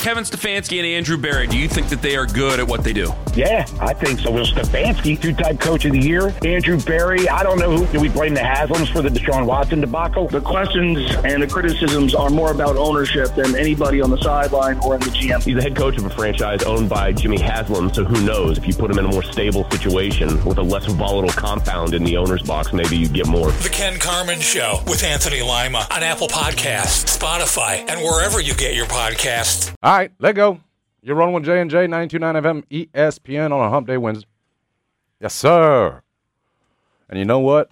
Kevin Stefanski and Andrew Berry, do you think that they are good at what they do? Yeah, I think so. Well, Stefanski, two-time coach of the year. Andrew Berry, I don't know who. Do we blame the Haslams for the Deshaun Watson debacle? The questions and the criticisms are more about ownership than anybody on the sideline or in the GM. He's the head coach of a franchise owned by Jimmy Haslam, so who knows? If you put him in a more stable situation with a less volatile compound in the owner's box, maybe you get more. The Ken Carman Show with Anthony Lima on Apple Podcasts, Spotify, and wherever you get your podcasts. All right, let go. You're rolling with J&J, 92.9 FM, ESPN on a Hump Day Wednesday. Yes, sir. And you know what?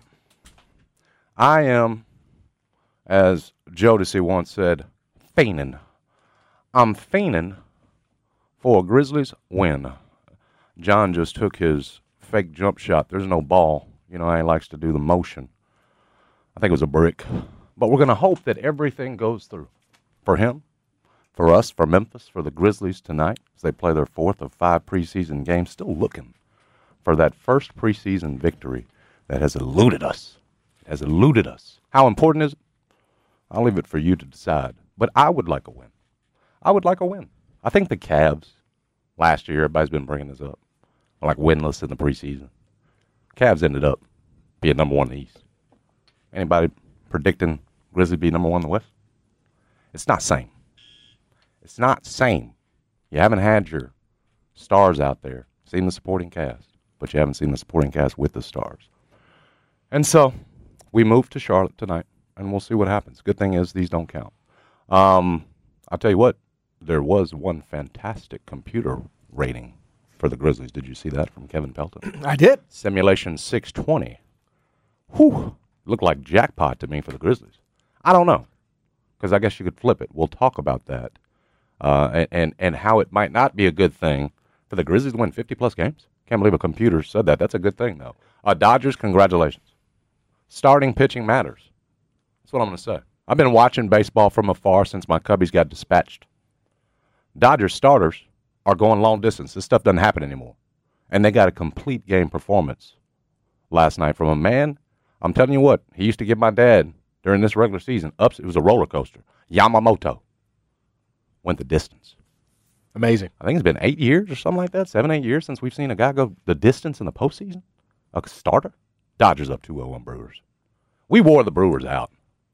I am, as Jodeci once said, fiending. I'm fiending for a Grizzlies win. John just took his fake jump shot. There's no ball. You know, he likes to do the motion. I think it was a brick. But we're going to hope that everything goes through for him, for us, for Memphis, for the Grizzlies tonight as they play their 4th of 5 preseason games, still looking for that first preseason victory that has eluded us. It has eluded us. How important is it? I'll leave it for you to decide. But I would like a win. I would like a win. I think the Cavs, last year, everybody's been bringing this up, are like winless in the preseason. Cavs ended up being number 1 in the East. Anybody predicting Grizzlies be number 1 in the West? It's not same. It's not same. You haven't had your stars out there, seen the supporting cast, but you haven't seen the supporting cast with the stars. And so we moved to Charlotte tonight, and we'll see what happens. Good thing is these don't count. I'll tell you what, there was one fantastic computer rating for the Grizzlies. Did you see that from Kevin Pelton? I did. Simulation 620. Whew. Looked like jackpot to me for the Grizzlies. I don't know, because I guess you could flip it. We'll talk about that and how it might not be a good thing for the Grizzlies to win 50-plus games. Can't believe a computer said that. That's a good thing, though. Dodgers, congratulations. Starting pitching matters. That's what I'm going to say. I've been watching baseball from afar since my Cubbies got dispatched. Dodgers starters are going long distance. This stuff doesn't happen anymore. And they got a complete game performance last night from a man. I'm telling you what, he used to give my dad during this regular season ups. It was a roller coaster. Yamamoto went the distance. Amazing. I think it's been 8 years or something like that, 7, 8 years since we've seen a guy go the distance in the postseason. A starter. Dodgers up 2-0 on Brewers. We wore the Brewers out.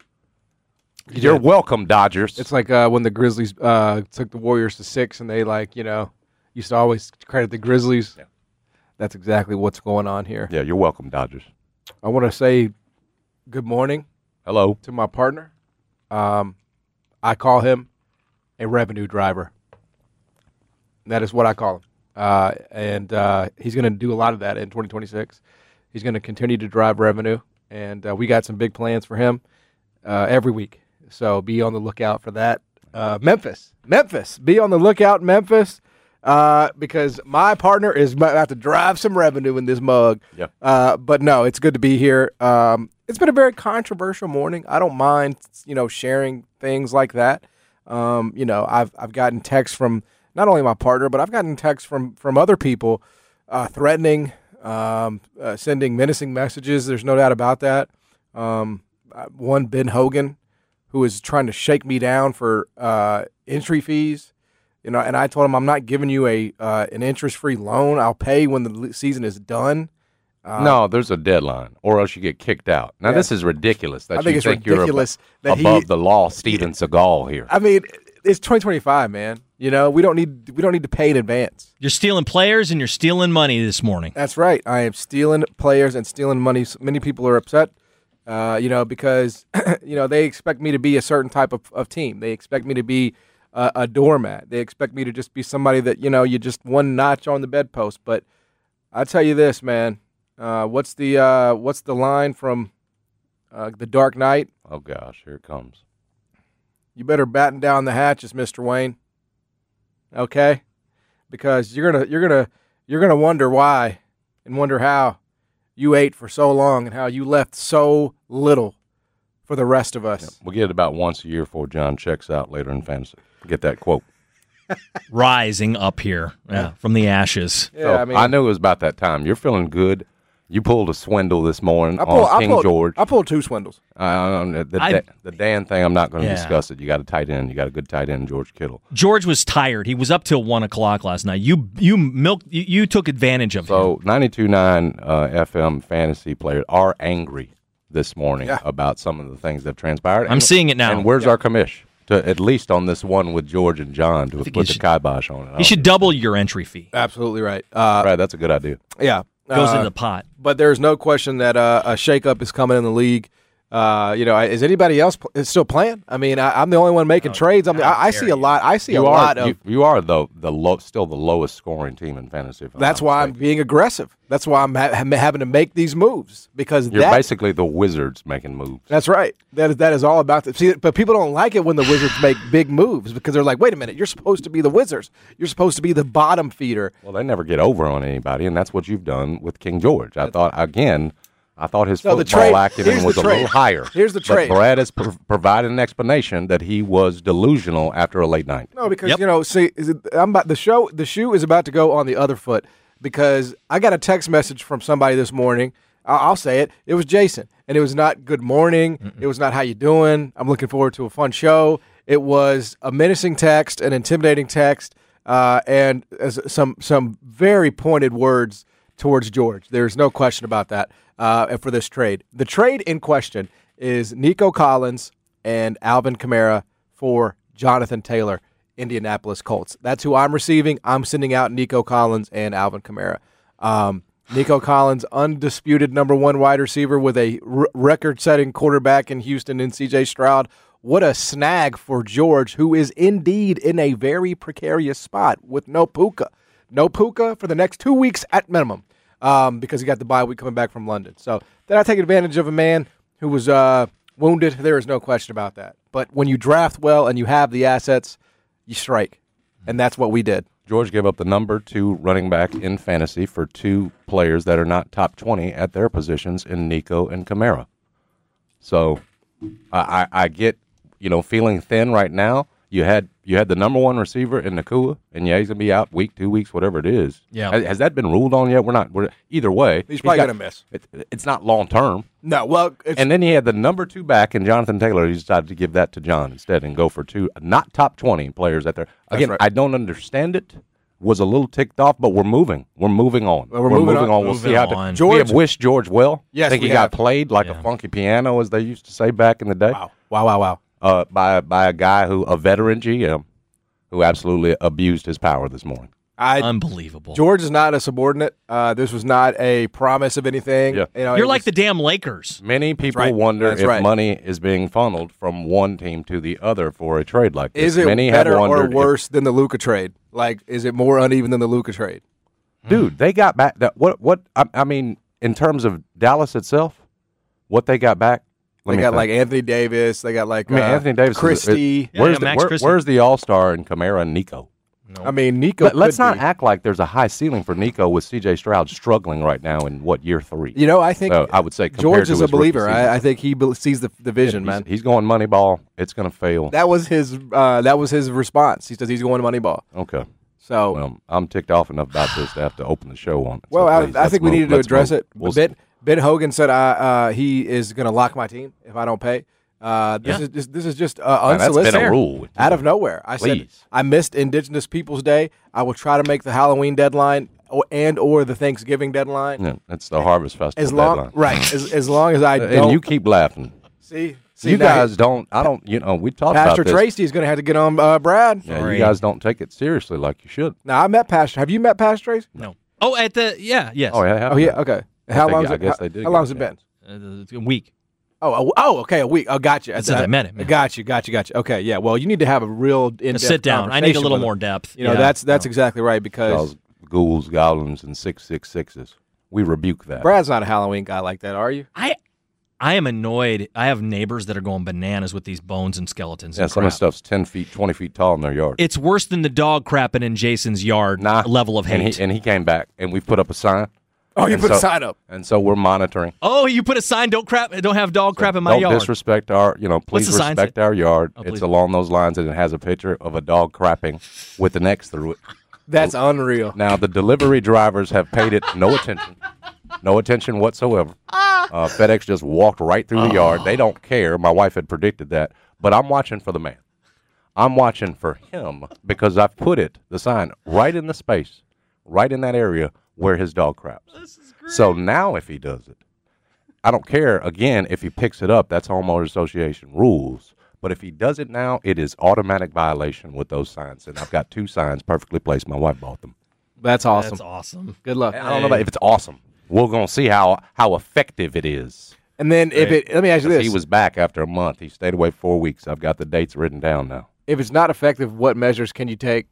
You're welcome, Dodgers. It's like when the Grizzlies took the Warriors to 6, and they used to always credit the Grizzlies. Yeah. That's exactly what's going on here. Yeah, you're welcome, Dodgers. I want to say good morning. Hello. To my partner. I call him a revenue driver. That is what I call him. And he's going to do a lot of that in 2026. He's going to continue to drive revenue, and we got some big plans for him every week. So be on the lookout for that. Memphis. Be on the lookout, Memphis, because my partner is about to have to drive some revenue in this mug. Yeah. But no, it's good to be here. It's been a very controversial morning. I don't mind, sharing things like that. I've gotten texts from not only my partner, but I've gotten texts from other people threatening, sending menacing messages. There's no doubt about that. One, Ben Hogan, who is trying to shake me down for entry fees. And I told him, I'm not giving you an interest-free loan. I'll pay when the season is done. No, there's a deadline, or else you get kicked out. Now, This is ridiculous. I think it's ridiculous you're above the law, Steven Seagal here. I mean, it's 2025, man. We don't need to pay in advance. You're stealing players and you're stealing money this morning. That's right. I am stealing players and stealing money. Many people are upset, because they expect me to be a certain type of team. They expect me to be a doormat. They expect me to just be somebody that you just one notch on the bedpost. But I tell you this, man. What's the line from The Dark Knight? Oh gosh, here it comes. You better batten down the hatches, Mr. Wayne. Okay, because you're gonna wonder why and wonder how you ate for so long and how you left so little for the rest of us. Yeah, we'll get it about once a year before John checks out later in fantasy. Get that quote. Rising up here from the ashes. Yeah, so I knew it was about that time. You're feeling good. You pulled a swindle this morning on King George. I pulled 2 swindles. The Dan thing, I'm not going to discuss it. You got a tight end. You got a good tight end, George Kittle. George was tired. He was up till 1 o'clock last night. You took advantage of him. So 92.9 FM fantasy players are angry this morning about some of the things that have transpired. I'm seeing it now. And where's our commish? At least on this one with George and John to put the kibosh on it. You should double your entry fee. Absolutely right. Right, that's a good idea. Yeah. Goes in the pot. But there's no question that a shakeup is coming in the league. Is anybody else still playing? I mean, I'm the only one making trades. I see a lot. I see a lot of. You are though still the lowest scoring team in fantasy. That's why I'm being aggressive. That's why I'm having to make these moves because you're basically the Wizards making moves. That's right. That is all about it. See, but people don't like it when the Wizards make big moves because they're like, wait a minute, you're supposed to be the Wizards. You're supposed to be the bottom feeder. Well, they never get over on anybody, and that's what you've done with King George. I thought his football acumen was a little higher. Here's the trade. But Brad has provided an explanation that he was delusional after a late night. No, because the shoe is about to go on the other foot because I got a text message from somebody this morning. I'll say it. It was Jason, and it was not good morning. Mm-mm. It was not how you doing. I'm looking forward to a fun show. It was a menacing text, an intimidating text, and some very pointed words towards George. There's no question about that. For this trade. The trade in question is Nico Collins and Alvin Kamara for Jonathan Taylor, Indianapolis Colts. That's who I'm receiving. I'm sending out Nico Collins and Alvin Kamara. Nico Collins, undisputed number 1 wide receiver with a record-setting quarterback in Houston in C.J. Stroud. What a snag for George, who is indeed in a very precarious spot with no Puka. No Puka for the next 2 weeks at minimum. Because he got the bye week coming back from London. So then I take advantage of a man who was wounded. There is no question about that. But when you draft well and you have the assets, you strike. And that's what we did. George gave up the number 2 running back in fantasy for 2 players that are not top 20 at their positions in Nico and Kamara. So I get, feeling thin right now. You had the number 1 receiver in Nakua, and he's gonna be out week, 2 weeks, whatever it is. Yeah. Has that been ruled on yet? We're either way. He's probably gonna miss. It's not long term. No, well, and then he had the number 2 back in Jonathan Taylor. He decided to give that to John instead and go for 2 not top 20 players out there. Again, right. I don't understand it. Was a little ticked off, but we're moving. We're moving on. We're moving on. We'll see how we have wished George well. Yes, I think he got played like a funky piano, as they used to say back in the day. Wow. By a guy a veteran GM. Who absolutely abused his power this morning. Unbelievable. George is not a subordinate. This was not a promise of anything. Yeah. You're like the damn Lakers. Many people wonder if money is being funneled from one team to the other for a trade like this. Is it better or worse than the Luka trade? Like, is it more uneven than the Luka trade? Dude, they got back in terms of Dallas itself, what they got back. They got like Anthony Davis. They got like Anthony Davis, Christie. Where's the All-Star in Kamara and Nico? No. I mean, Nico. Let's not act like there's a high ceiling for Nico with C.J. Stroud struggling right now in year 3. I think I would say George is a believer. I think he sees the vision, man. He's going money ball. It's going to fail. That was his response. He says he's going money ball. Okay. So I'm ticked off enough about this to have to open the show on it. Well, I think we needed to address it. Ben Hogan said he is going to lock my team if I don't pay. This is just unsolicited. That's been a rule. Out of nowhere. I said I missed Indigenous Peoples Day. I will try to make the Halloween deadline or the Thanksgiving deadline. Yeah, it's the Harvest Festival deadline. Right. As long as I don't. And you keep laughing. See you guys don't. I don't. We talked about this. Pastor Tracy is going to have to get on Brad. Yeah, you guys don't take it seriously like you should. Now I met Pastor. Have you met Pastor Tracy? No. Oh, yes. Oh yeah. Okay. How long? I guess they did. How long has it been? A week. Oh, okay, a week. Oh, gotcha. Since I met him. Gotcha. Okay, yeah. Well, you need to have a real in-depth sit down. I need a little more depth. That's exactly right because ghouls, goblins, and 666s. We rebuke that. Brad's not a Halloween guy like that, are you? I am annoyed. I have neighbors that are going bananas with these bones and skeletons. Yeah, some of the stuff's 10 feet, 20 feet tall in their yard. It's worse than the dog crapping in Jason's yard level of hate. And he came back, and we put up a sign. Oh, you put a sign up, and so we're monitoring. Oh, you put a sign. Don't have dog crap in my yard. Don't disrespect our, please respect our yard. It's along those lines, and it has a picture of a dog crapping with an X through it. That's unreal. Now the delivery drivers have paid it no attention. No attention whatsoever. FedEx just walked right through the yard. They don't care. My wife had predicted that. But I'm watching for the man. I'm watching for him because I've put the sign, right in the space, right in that area where his dog craps. This is great. So now if he does it, I don't care, again, if he picks it up. That's homeowners association rules. But if he does it now, it is automatic violation with those signs. And I've got 2 signs perfectly placed. My wife bought them. That's awesome. That's awesome. Good luck. I don't know if it's awesome. We're going to see how effective it is. And then let me ask you this. He was back after a month. He stayed away 4 weeks. I've got the dates written down now. If it's not effective, what measures can you take?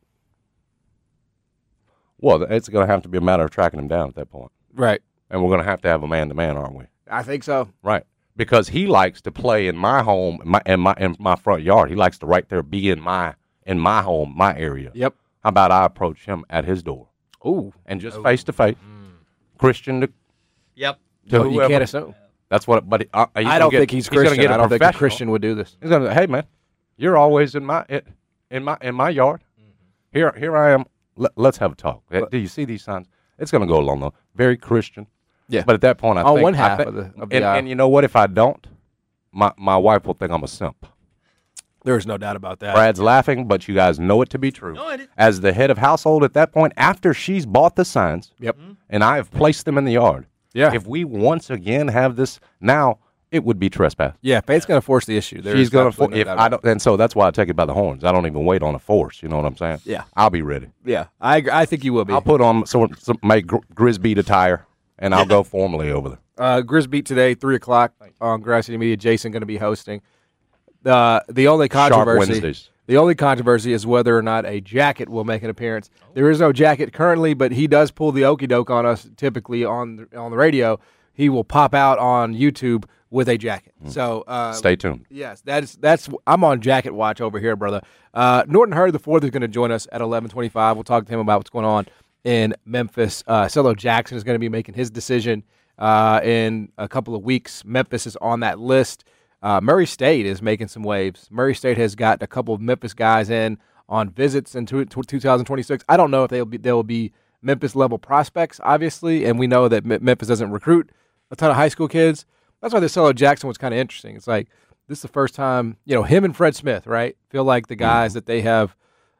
Well, it's going to have to be a matter of tracking him down at that point. Right. And we're going to have a man-to-man, aren't we? I think so. Right. Because he likes to play in my home, in my front yard. He likes to right there be in my home, my area. Yep. How about I approach him at his door? Ooh. And just face to face, Christian to Yep. to You whoever. can't assume. That's what. But I don't think he's Christian. I don't think a Christian would do this. He's gonna. Hey man, you're always in my yard. Here I am. Let's have a talk. Do you see these signs? It's gonna go along though. Very Christian. Yeah. But at that point, I think one half of the aisle. and you know what? If I don't, my wife will think I'm a simp. There's no doubt about that. Brad's laughing, but you guys know it to be true. No, I didn't. As the head of household at that point, after she's bought the signs, Yep. and I have placed them in the yard. Yeah. If we once again have this now, it would be trespass. Yeah, Faith's going to force the issue. She's going to if I don't, and so that's why I take it by the horns. I don't even wait on a force. You know what I'm saying? Yeah. I'll be ready. Yeah, I think you will be. I'll put on some make Grisbeat attire, and I'll go formally over there. Grisbeat today, 3:00 on Grass City Media. Jason going to be hosting. The only controversy. Wednesdays. The only controversy is whether or not a jacket will make an appearance. There is no jacket currently, but he does pull the okie doke on us typically on the radio. He will pop out on YouTube with a jacket. So Stay tuned. Yes, that's. I'm on jacket watch over here, brother. Norton Hurd IV is going to join us at 11:25. We'll talk to him about what's going on in Memphis. Cello Jackson is going to be making his decision in a couple of weeks. Memphis is on that list. Murray State is making some waves. Murray State has got a couple of Memphis guys in on visits in 2026. I don't know if they'll be Memphis-level prospects, obviously, and we know that Memphis doesn't recruit a ton of high school kids. That's why the Cello Jackson was kind of interesting. It's like this is the first time, him and Fred Smith, right, feel like the guys that they have,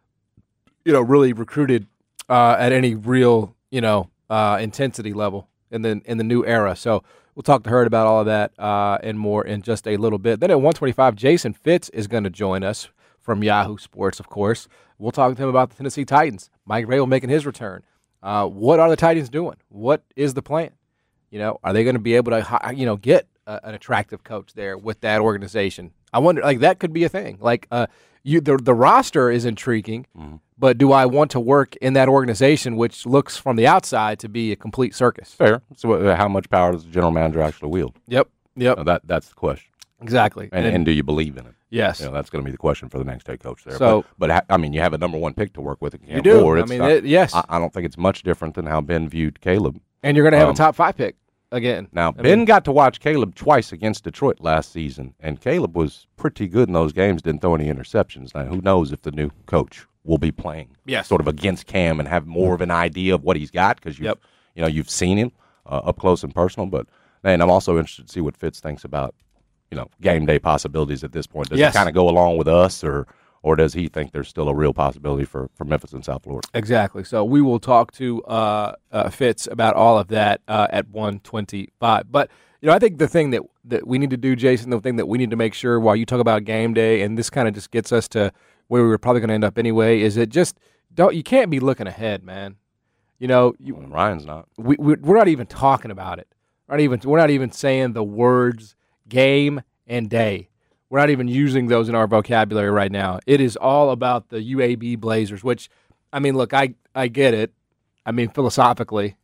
really recruited at any real, intensity level in the new era. So we'll talk to Hurd about all of that and more in just a little bit. Then at 1:25, Jason Fitz is going to join us from Yahoo Sports, of course. We'll talk to him about the Tennessee Titans. Mike Vrabel making his return. What are the Titans doing? What is the plan? Are they going to be able to, get an attractive coach there with that organization? I wonder, that could be a thing. The roster is intriguing, but do I want to work in that organization, which looks from the outside to be a complete circus? Fair. So how much power does the general manager actually wield? Yep. That's the question. Exactly. And do you believe in it? Yes. That's going to be the question for the next head coach there. So, but you have a number one pick to work with. You do. Yes. I don't think it's much different than how Ben viewed Caleb. And you're going to have a top 5 pick again. Now, Ben got to watch Caleb twice against Detroit last season, and Caleb was pretty good in those games, didn't throw any interceptions. Now, who knows if the new coach will be playing sort of against Cam and have more of an idea of what he's got because you've seen him up close and personal. But, man, I'm also interested to see what Fitz thinks about, game day possibilities at this point. Does he kind of go along with us or does he think there's still a real possibility for Memphis and South Florida? Exactly. So we will talk to Fitz about all of that at 1:25. But, I think the thing that we need to do, Jason, the thing that we need to make sure while you talk about game day, and this kind of just gets us to where we were probably going to end up anyway, is that you can't be looking ahead, man. Ryan's not. We're not even talking about it. We're not even saying the words game and day. We're not even using those in our vocabulary right now. It is all about the UAB Blazers, which, look, I get it. Philosophically,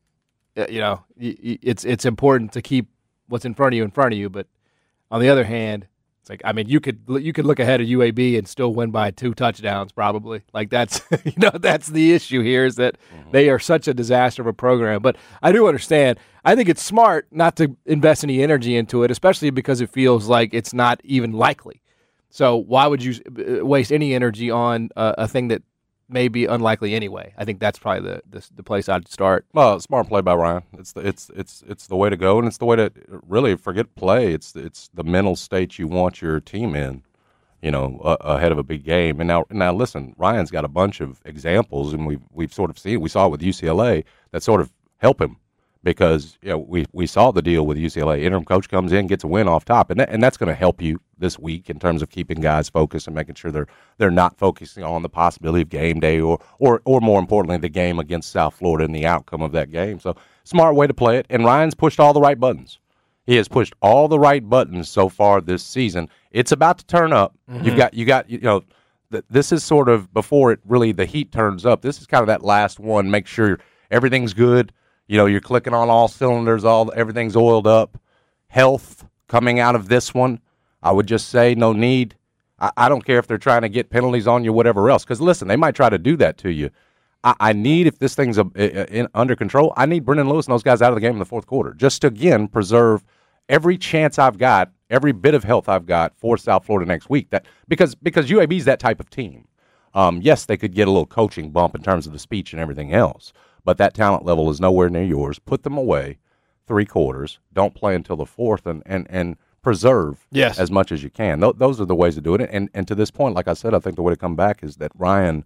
it's important to keep what's in front of you. But on the other hand, it's like, you could look ahead at UAB and still win by 2 touchdowns probably. That's that's the issue here is that they are such a disaster of a program. But I do understand. I think it's smart not to invest any energy into it, especially because it feels like it's not even likely. So why would you waste any energy on a thing that may be unlikely anyway. I think that's probably the place I'd start. Well, smart play by Ryan. It's the way to go, and it's the way to really forget play. It's the mental state you want your team in, ahead of a big game. And now listen, Ryan's got a bunch of examples, and we've sort of seen. We saw it with UCLA that sort of help him. Because we saw the deal with UCLA. Interim coach comes in, gets a win off top, and that's going to help you this week in terms of keeping guys focused and making sure they're not focusing on the possibility of game day or more importantly the game against South Florida and the outcome of that game. So smart way to play it. And Ryan's pushed all the right buttons. He has pushed all the right buttons so far this season. It's about to turn up. Mm-hmm. You got this is sort of before it really the heat turns up. This is kind of that last one. Make sure everything's good. You're clicking on all cylinders, everything's oiled up. Health coming out of this one, I would just say no need. I don't care if they're trying to get penalties on you, whatever else. Because, listen, they might try to do that to you. I need, if this thing's under control, I need Brendan Lewis and those guys out of the game in the fourth quarter. Just to, again, preserve every chance I've got, every bit of health I've got for South Florida next week. Because UAB's that type of team. Yes, they could get a little coaching bump in terms of the speech and everything else. But that talent level is nowhere near yours. Put them away 3 quarters. Don't play until the fourth and preserve as much as you can. Those are the ways to do it. And to this point, like I said, I think the way to come back is that Ryan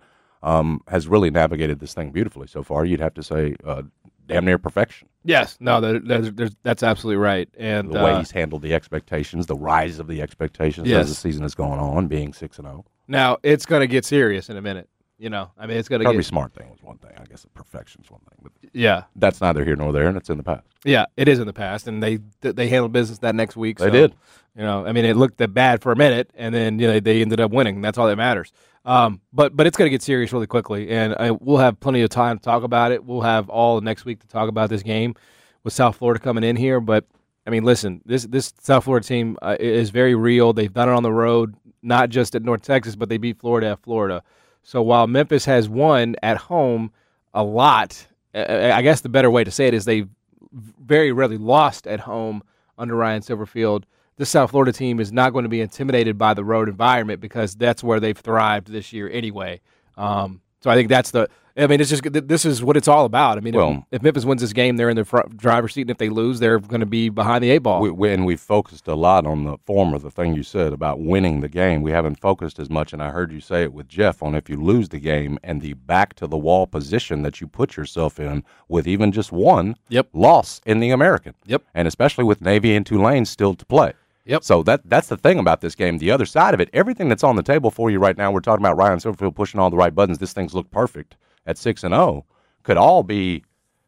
has really navigated this thing beautifully so far. You'd have to say damn near perfection. Yes. No, that's absolutely right. And the way he's handled the expectations, the rise of the expectations as the season is going on, being 6-0. Now, it's going to get serious in a minute. It's going to Kirby Smart thing was one thing. I guess perfection's one thing. But that's neither here nor there, and it's in the past. Yeah, it is in the past, and they handled business that next week. They did. It looked bad for a minute, and then they ended up winning. That's all that matters. But it's going to get serious really quickly, and we'll have plenty of time to talk about it. We'll have all next week to talk about this game with South Florida coming in here. But listen, this South Florida team is very real. They've done it on the road, not just at North Texas, but they beat Florida at Florida. So while Memphis has won at home a lot, I guess the better way to say it is they very rarely lost at home under Ryan Silverfield. This South Florida team is not going to be intimidated by the road environment because that's where they've thrived this year anyway. So I think that's this is what it's all about. If Memphis wins this game, they're in the front driver's seat, and if they lose, they're going to be behind the 8 ball. We've focused a lot on the form of the thing you said about winning the game. We haven't focused as much, and I heard you say it with Jeff, on if you lose the game and the back-to-the-wall position that you put yourself in with even just one loss in the American. Yep. And especially with Navy and Tulane still to play. Yep. So that's the thing about this game. The other side of it, everything that's on the table for you right now, we're talking about Ryan Silverfield pushing all the right buttons. This thing's looked perfect at 6-0. Could all be,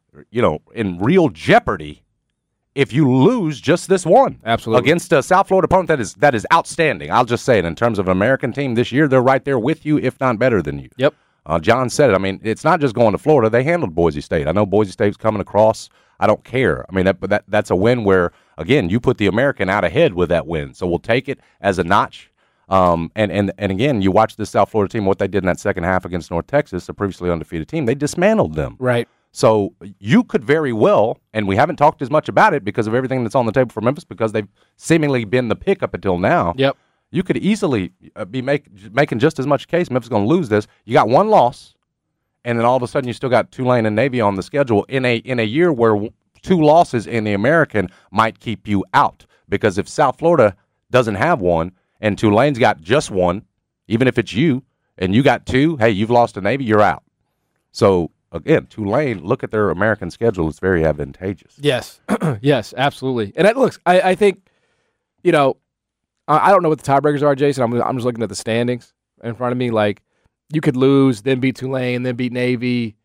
in real jeopardy if you lose just this one. Absolutely. Against a South Florida opponent that is outstanding. I'll just say it. In terms of an American team this year, they're right there with you, if not better than you. Yep. John said it. It's not just going to Florida. They handled Boise State. I know Boise State's coming across. I don't care. That's a win where, again, you put the American out ahead with that win. So we'll take it as a notch. And again, you watch this South Florida team, what they did in that second half against North Texas, a previously undefeated team. They dismantled them. Right. So you could very well, and we haven't talked as much about it because of everything that's on the table for Memphis, because they've seemingly been the pick up until now. Yep. You could easily be making just as much case Memphis is going to lose this. You got one loss. And then all of a sudden you still got Tulane and Navy on the schedule in a year where 2 losses in the American might keep you out. Because if South Florida doesn't have one and Tulane's got just one, even if it's you, and you got 2, hey, you've lost to Navy, you're out. So, again, Tulane, look at their American schedule. It's very advantageous. Yes. Yes, absolutely. And I think, I don't know what the tiebreakers are, Jason. I'm just looking at the standings in front of me. Like, you could lose, then beat Tulane, then beat Navy.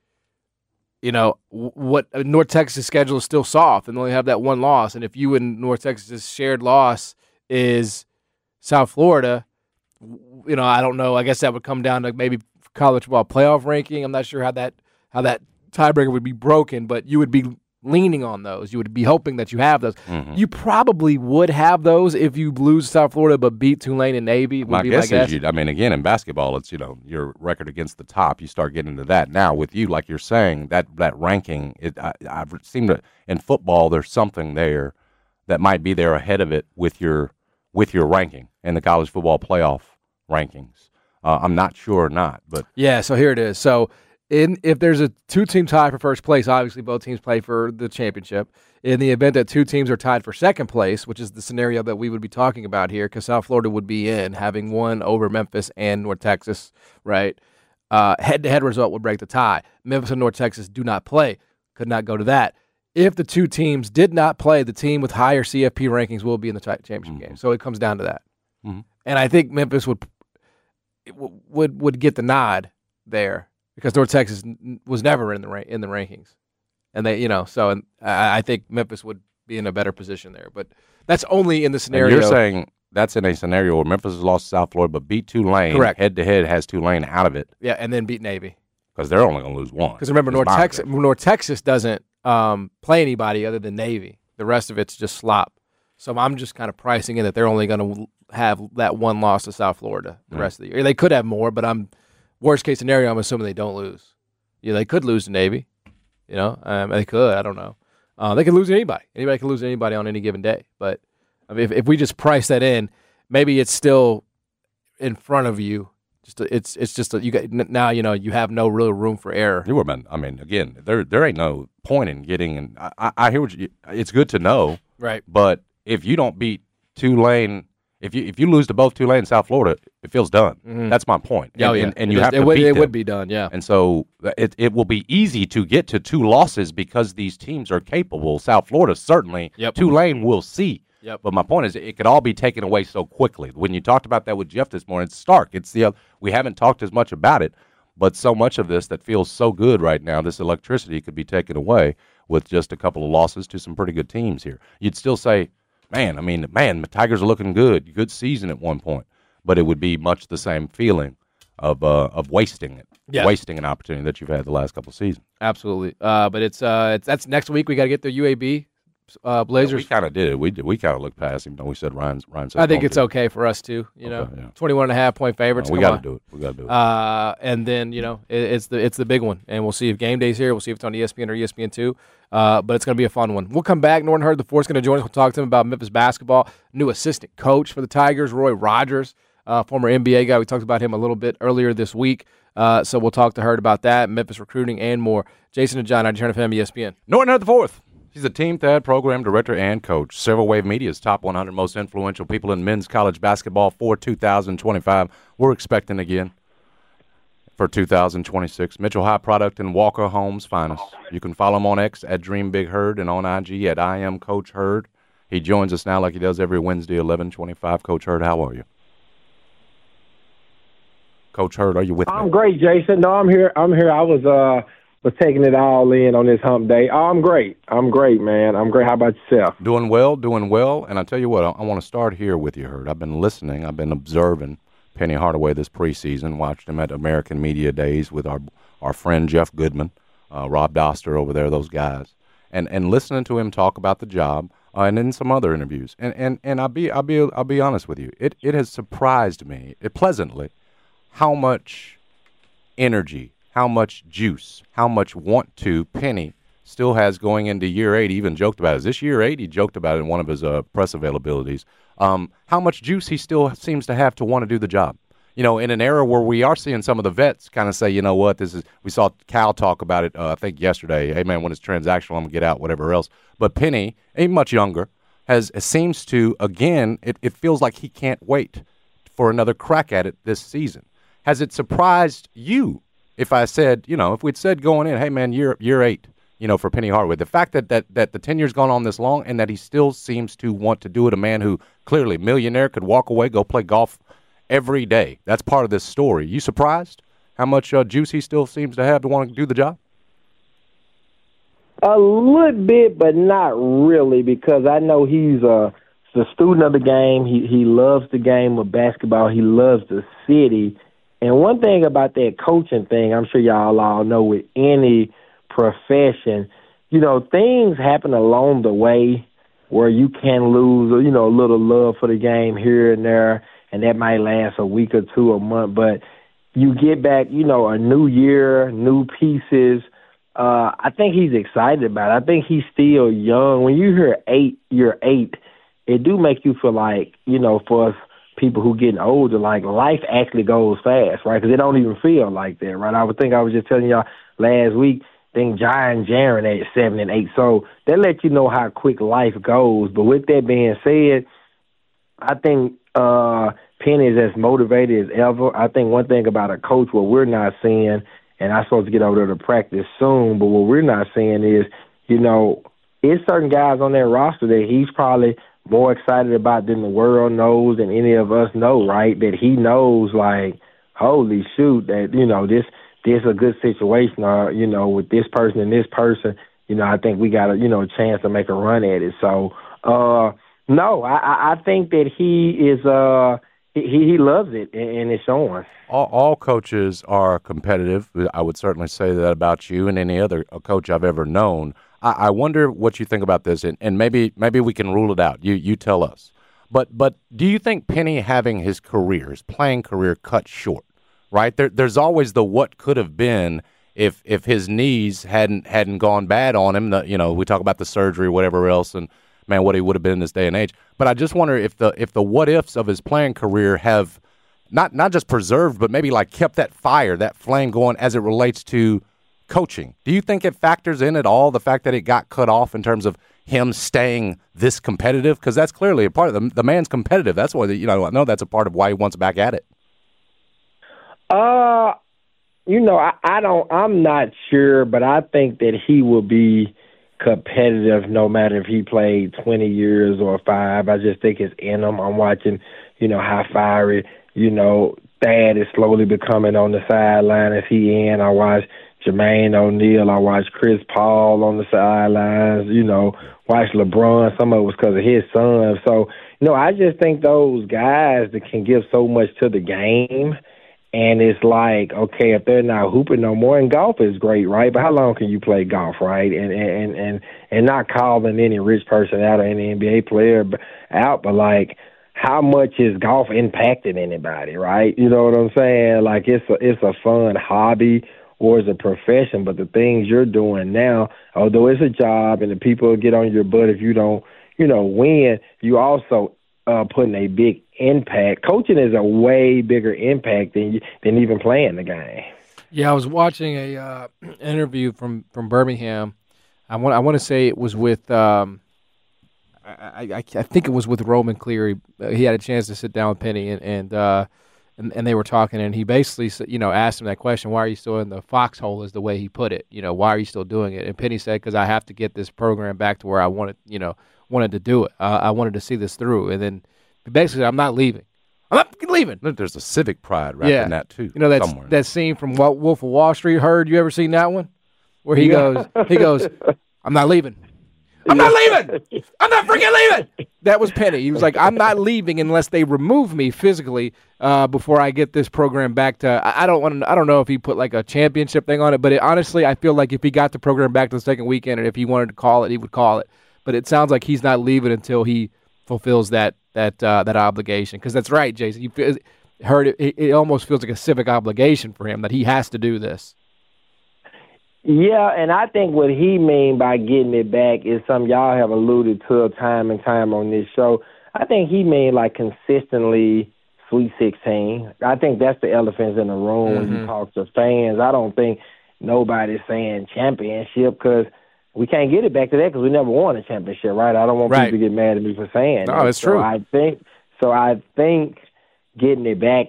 What North Texas' schedule is still soft, and they only have that one loss. And if you and North Texas' shared loss is South Florida, I don't know. I guess that would come down to maybe college football playoff ranking. I'm not sure how that tiebreaker would be broken, but you would be leaning on those. You would be hoping that you have those. Mm-hmm. You probably would have those if you lose South Florida but beat Tulane and Navy. My guess is again, in basketball, it's, your record against the top. You start getting into that. Now, with you, like you're saying, that ranking, I've seen that in football, there's something there that might be there ahead of it with your ranking and the college football playoff rankings. I'm not sure or not, but yeah. So here it is. So if there's a 2-team tie for first place, obviously both teams play for the championship. In the event that 2 teams are tied for second place, which is the scenario that we would be talking about here, because South Florida would be in having won over Memphis and North Texas, right? Head-to-head result would break the tie. Memphis and North Texas do not play, could not go to that. If the 2 teams did not play, the team with higher CFP rankings will be in the championship game. So it comes down to that. And I think Memphis would get the nod there because North Texas was never in the rankings. And they, so I think Memphis would be in a better position there. But that's only in the scenario. And you're saying that's in a scenario where Memphis has lost to South Florida but beat Tulane. Correct. Head-to-head has Tulane out of it. Yeah, and then beat Navy. Because they're only going to lose one. Because remember, North Texas doesn't play anybody other than Navy. The rest of it's just slop. So I'm just kind of pricing in that they're only going to have that one loss to South Florida the rest of the year. They could have more, but worst case scenario, I'm assuming they don't lose. Yeah, they could lose to Navy. They could. I don't know. They could lose to anybody. Anybody can lose to anybody on any given day. But if we just price that in, maybe it's still in front of you. It's just you got now. You have no real room for error. Again, there ain't no point in getting. And I hear it's good to know, right? But if you don't beat Tulane, if you lose to both Tulane and South Florida, it feels done. That's my point. And you have to beat them. It would be done, yeah. And so it will be easy to get to 2 losses because these teams are capable. South Florida certainly. Yep. Tulane we'll see. Yep. But my point is, it could all be taken away so quickly. When you talked about that with Jeff this morning, it's stark. We haven't talked as much about it, but so much of this that feels so good right now, this electricity could be taken away with just a couple of losses to some pretty good teams here. You'd still say, the Tigers are looking good. Good season at one point. But it would be much the same feeling of wasting it, wasting an opportunity that you've had the last couple of seasons. Absolutely. But that's next week. We got to get the UAB Blazers. Yeah, we kind of did it. We kind of looked past him. We said Ryan said I think it's okay for us too. 21.5 point favorites. We got to do it. We got to do it. And then it's the big one, and we'll see if game day's here. We'll see if it's on ESPN or ESPN2. But it's going to be a fun one. We'll come back. Norton Hurd the Fourth is going to join us. We'll talk to him about Memphis basketball. New assistant coach for the Tigers, Roy Rogers, former NBA guy. We talked about him a little bit earlier this week. So we'll talk to Hurd about that, Memphis recruiting, and more. Jason and John, I turn FM ESPN. Norton Hurd the Fourth. He's a Team Thad program director and coach. Several Wave Media's top 100 most influential people in men's college basketball for 2025. We're expecting again for 2026. Mitchell High product and Walker Homes finest. You can follow him on X at DreamBigHerd and on IG at I Am Coach Hurd. He joins us now like he does every Wednesday, 11:25. Coach Hurd, how are you? Coach Hurd, are you with me? I'm great, Jason. No, I'm here. I was taking it all in on this hump day. Oh, I'm great, man. I'm great. How about yourself? Doing well. And I tell you what, I want to start here with you, Hurd. I've been listening. I've been observing Penny Hardaway this preseason, watched him at American Media Days with our friend Jeff Goodman, Rob Doster over there, those guys, and listening to him talk about the job, and then some other interviews. And I'll be honest with you, it has surprised me pleasantly how much energy, how much juice, how much want to Penny still has going into year 8. He even joked about it. Is this year 8? He joked about it in one of his press availabilities. How much juice he still seems to have to want to do the job. In an era where we are seeing some of the vets kind of say, we saw Cal talk about it, I think yesterday. Hey, man, when it's transactional, I'm going to get out, whatever else. But Penny, much younger, seems to, again, it feels like he can't wait for another crack at it this season. Has it surprised you if I said, if we'd said going in, hey, man, year 8, for Penny Hardaway, the fact that the tenure's gone on this long and that he still seems to want to do it, a man who clearly millionaire could walk away, go play golf every day. That's part of this story. You surprised how much juice he still seems to have to want to do the job? A little bit, but not really, because I know he's a student of the game. He loves the game of basketball. He loves the city. And one thing about that coaching thing, I'm sure y'all all know with any profession, things happen along the way where you can lose, a little love for the game here and there, and that might last a week or two, a month. But you get back, a new year, new pieces. I think he's excited about it. I think he's still young. When you hear year 8, it do make you feel like, for us people who getting older, like life actually goes fast, right? Because it don't even feel like that, right? I was just telling y'all last week, Giant Jaren at 7 and 8. So that lets you know how quick life goes. But with that being said, I think Penny is as motivated as ever. I think one thing about a coach, what we're not seeing, and I'm supposed to get over there to practice soon, but what we're not seeing is, it's certain guys on that roster that he's probably more excited about than the world knows and any of us know, right? That he knows, like, holy shoot, that, this is a good situation, or, with this person and this person, I think we got a chance to make a run at it. So, no, I think that he is he loves it, and it's showing. All coaches are competitive. I would certainly say that about you and any other coach I've ever known. I wonder what you think about this, and maybe we can rule it out. You tell us. But do you think Penny having his playing career cut short, right? There's always the what could have been if his knees hadn't gone bad on him. We talk about the surgery, whatever else, and man, what he would have been in this day and age. But I just wonder if the what ifs of his playing career have not just preserved, but maybe like kept that fire, that flame going as it relates to coaching. Do you think it factors in at all, the fact that it got cut off in terms of him staying this competitive? Because that's clearly a part of the man's competitive. That's why, I know that's a part of why he wants back at it. I'm not sure, but I think that he will be competitive no matter if he played 20 years or 5. I just think it's in him. I'm watching, how fiery, Thad is slowly becoming on the sideline as he in. I watch Jermaine O'Neal. I watched Chris Paul on the sidelines, watch LeBron. Some of it was because of his son. So, I just think those guys that can give so much to the game, and it's like, okay, if they're not hooping no more, and golf is great, right? But how long can you play golf, right? And not calling any rich person out or any NBA player out, but like, how much is golf impacting anybody, right? You know what I'm saying? Like, it's a fun hobby or as a profession, but the things you're doing now, although it's a job and the people get on your butt if you don't, win, you also putting a big impact. Coaching is a way bigger impact than even playing the game. Yeah, I was watching a interview from Birmingham. I want to say it was with I think it was with Roman Cleary. He had a chance to sit down with Penny and they were talking, and he basically asked him that question, why are you still in the foxhole, is the way he put it. Why are you still doing it? And Penny said, because I have to get this program back to where I wanted to do it. I wanted to see this through. And then basically, I'm not leaving. I'm not leaving. There's a civic pride wrapped in that too. That scene from Wolf of Wall Street. You ever seen that one? Where he goes, I'm not leaving. I'm not leaving. I'm not freaking leaving. That was Penny. He was like, I'm not leaving unless they remove me physically before I get this program back to. I don't know if he put like a championship thing on it, but honestly, I feel like if he got the program back to the second weekend, and if he wanted to call it, he would call it. But it sounds like he's not leaving until he fulfills that obligation. Because that's right, Jason. You heard it. It almost feels like a civic obligation for him that he has to do this. Yeah, and I think what he mean by getting it back is something y'all have alluded to time and time on this show. I think he mean like consistently Sweet 16. I think that's the elephants in the room when you talk to fans. I don't think nobody's saying championship because we can't get it back to that because we never won a championship, right? I don't want people to get mad at me for saying that. No, it's true. I think getting it back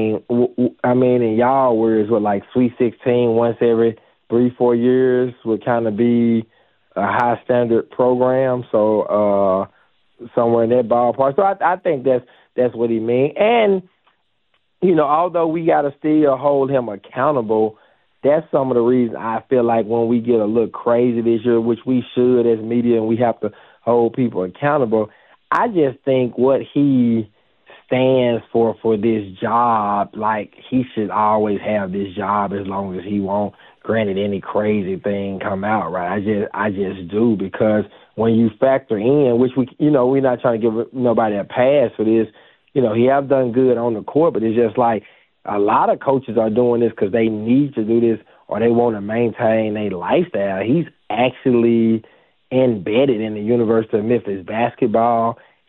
in y'all words, with like Sweet 16 once every 3-4 years would kind of be a high standard program. So somewhere in that ballpark. So I think that's what he means. And although we got to still hold him accountable, that's some of the reasons I feel like when we get a little crazy this year, which we should as media, and we have to hold people accountable, I just think what he stands for this job, like he should always have this job as long as he won't, granted, any crazy thing come out, right? I just do, because when you factor in, which we're not trying to give nobody a pass for this, he have done good on the court, but it's just like, a lot of coaches are doing this because they need to do this or they want to maintain a lifestyle. He's actually embedded in the University of Memphis basketball.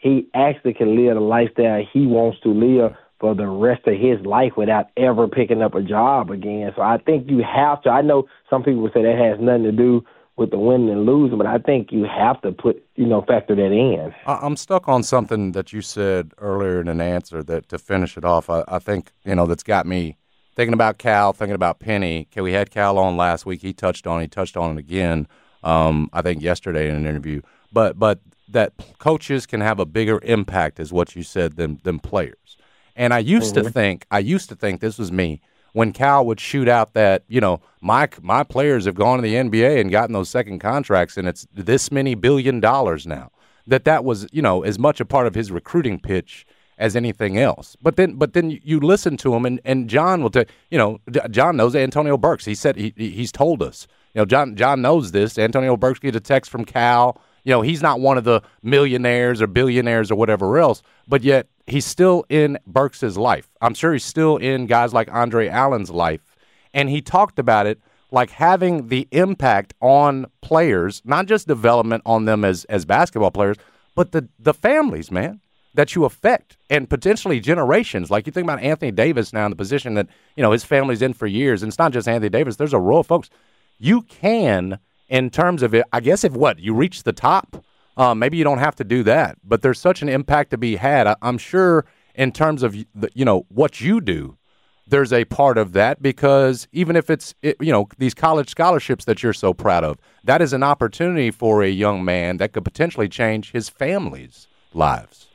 he actually can live the lifestyle he wants to live for the rest of his life without ever picking up a job again. So I think you have to. I know some people would say that has nothing to do with the winning and losing, but I think you have to factor that in. I'm stuck on something that you said earlier in an answer that to finish it off, I think, that's got me thinking about Cal, thinking about Penny. Okay, we had Cal on last week. He touched on it again, I think yesterday in an interview. But that coaches can have a bigger impact is what you said than players. And I used to think this was me, when Cal would shoot out that, my players have gone to the NBA and gotten those second contracts, and it's this many $1 billion now. That was, as much a part of his recruiting pitch as anything else. But then you listen to him, and John will tell John knows Antonio Burks. He said he's told us. John knows this. Antonio Burks gets a text from Cal. He's not one of the millionaires or billionaires or whatever else, but yet he's still in Burks' life. I'm sure he's still in guys like Andre Allen's life. And he talked about it like having the impact on players, not just development on them as basketball players, but the families, man, that you affect, and potentially generations. Like you think about Anthony Davis now in the position that, his family's in for years. And it's not just Anthony Davis. There's a row of folks. You can, in terms of it, I guess if you reach the top, maybe you don't have to do that, but there's such an impact to be had. I'm sure in terms of what you do, there's a part of that, because even if it's these college scholarships that you're so proud of, that is an opportunity for a young man that could potentially change his family's lives.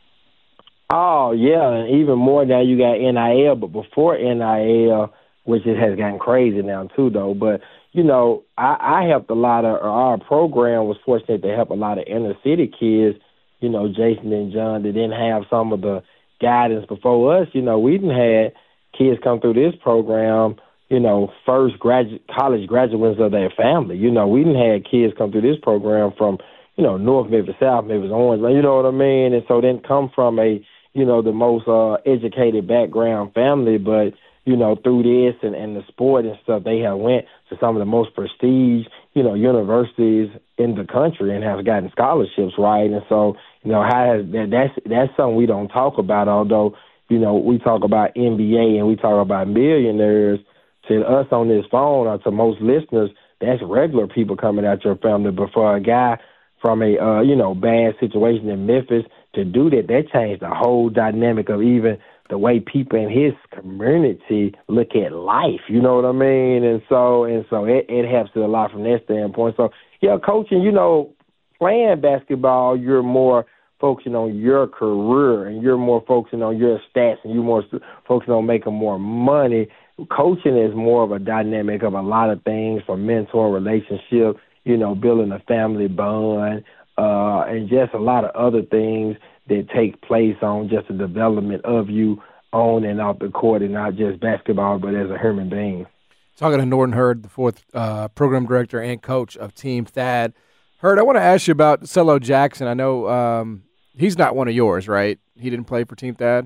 Oh yeah, and even more now you got NIL, but before NIL, which it has gotten crazy now too, though. But I helped a lot of our program was fortunate to help a lot of inner city kids. Jason and John, that didn't have some of the guidance before us. We didn't have kids come through this program, first college graduates of their family. We didn't have kids come through this program from, North Memphis, South Memphis, Orange, you know what I mean? And so they didn't come from the most educated background family, but, through this and the sport and stuff, they have went to some of the most prestige, universities in the country and have gotten scholarships, right? And so, that's something we don't talk about, although, we talk about NBA and we talk about millionaires. To us on this phone, or to most listeners, that's regular people coming out your family. But for a guy from a, bad situation in Memphis to do that changed the whole dynamic of even the way people in his community look at life. You know what I mean? And so it helps it a lot from that standpoint. So, coaching, playing basketball, you're more focusing on your career, and you're more focusing on your stats, and you're more focusing on making more money. Coaching is more of a dynamic of a lot of things, from mentor relationship, building a family bond, and just a lot of other things that take place on just the development of you on and off the court, and not just basketball, but as a human being. Talking to Norton Hurd, the fourth program director and coach of Team Thad. Hurd, I want to ask you about Cello Jackson. I know he's not one of yours, right? He didn't play for Team Thad?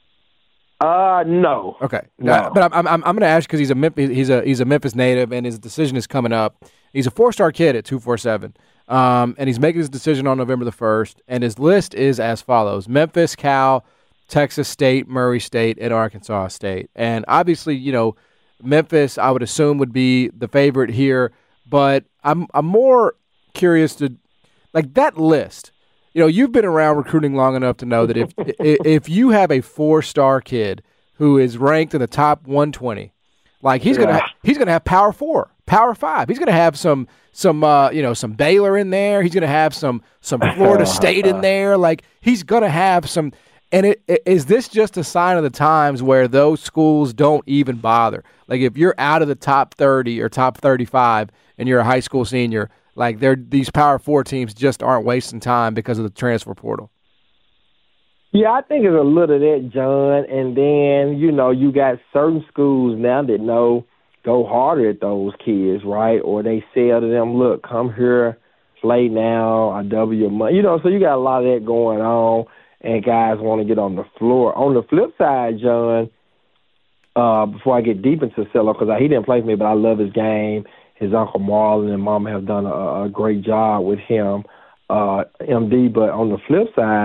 No. Okay. No. But I'm going to ask because he's a Memphis native, and his decision is coming up. He's a 4-star kid at 247, and he's making his decision on November the 1st, and his list is as follows: Memphis, Cal, Texas State, Murray State, and Arkansas State. And obviously, Memphis, I would assume, would be the favorite here, but I'm more curious to, like, that list. You've been around recruiting long enough to know that if you have a 4-star kid who is ranked in the top 120, like he's gonna have Power 4, Power 5. He's gonna have some Baylor in there. He's gonna have some Florida State in there. Like, he's gonna have some. And is this just a sign of the times where those schools don't even bother? Like, if you're out of the top 30 or top 35 and you're a high school senior, like, these Power 4 teams just aren't wasting time because of the transfer portal. Yeah, I think it's a little of that, John. And then, you got certain schools now that go harder at those kids, right? Or they say to them, look, come here, play now, I double your money. So you got a lot of that going on, and guys want to get on the floor. On the flip side, John, before I get deep into Cello, because he didn't play for me, but I love his game. His Uncle Marlon and Mama have done a great job with him, MD. But on the flip side,